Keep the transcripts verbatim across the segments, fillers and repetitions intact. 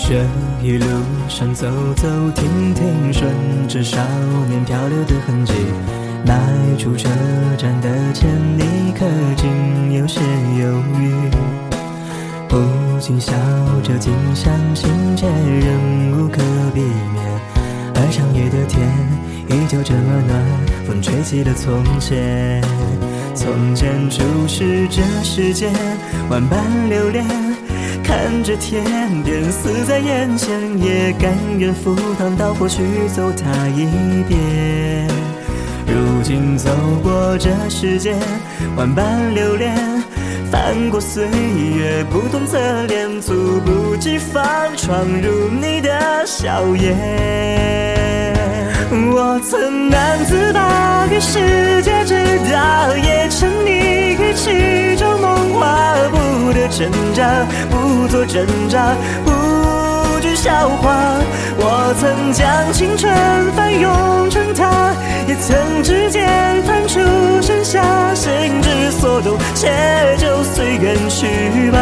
这一路上走走停停，顺着少年漂流的痕迹，迈出车站的前一刻，竟有些犹豫。不禁笑着，竟相信切，仍无可避免。而长夜的天依旧这么暖，风吹起了从前。从前初识这世间，万般留恋，看着天边死在眼前，也甘愿赴汤蹈火去走它一遍。如今走过这世间，万般留恋，翻过岁月，不同侧脸，猝不及防闯入你的笑颜。我曾难自拔，给世界知道，也沉溺于其中，梦话不得挣扎，不做挣扎，不惧笑话。我曾将青春翻涌成她，也曾指尖弹出盛夏，心之所动，且就随缘去吧。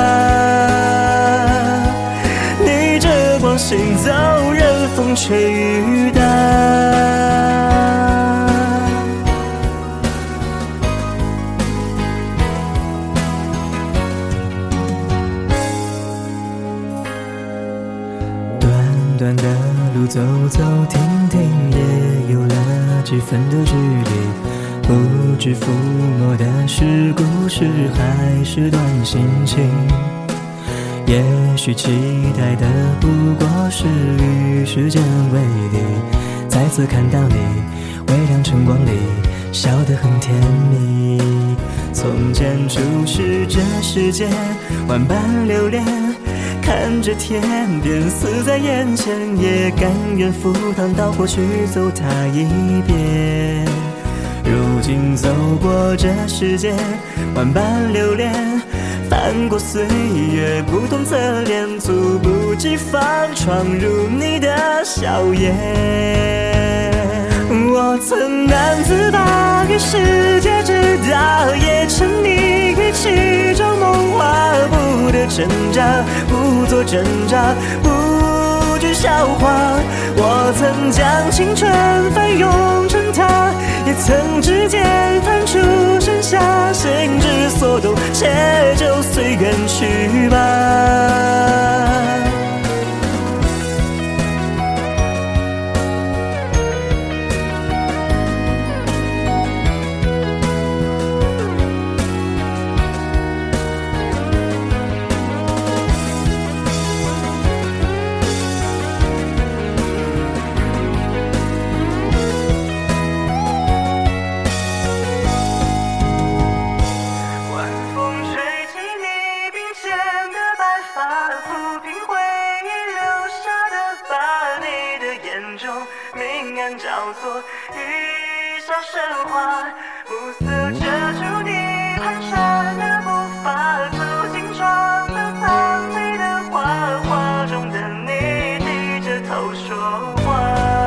逆着光行走，任风吹雨打。短的路走走停停，也有了几分的距离。不知抚摸的是故事，还是段心情。也许期待的不过是与时间为敌，再次看到你，微亮晨光里，笑得很甜蜜。从前初识这世间，万般留恋，看着天边死在眼前，也甘愿赴汤蹈火去走它一遍。如今走过这世间，万般留恋，翻过岁月，不同侧脸，猝不及防闯入你的笑颜。我曾难自拔，给世界知道，也沉溺于其中，梦话不得挣扎，不做挣扎，不惧笑话。我曾将青春翻涌成她，也曾指尖弹出盛夏，心之所动，且就随缘去吧。明暗交错，一笑神话，暮色遮住你蹒跚的步伐，走进窗的苍翠的花，画中的你低着头说话。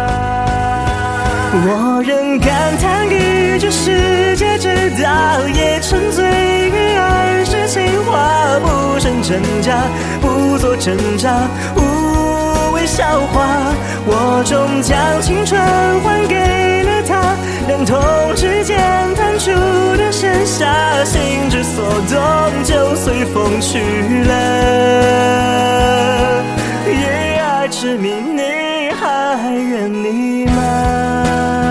我仍感叹于这世界之大，也沉醉于儿时情话，不声挣扎，不做挣扎，无谓笑话。我终将青春还给了他，两瞳之间弹出的盛夏，心之所动，就随风去了。夜爱痴迷，你还愿你吗？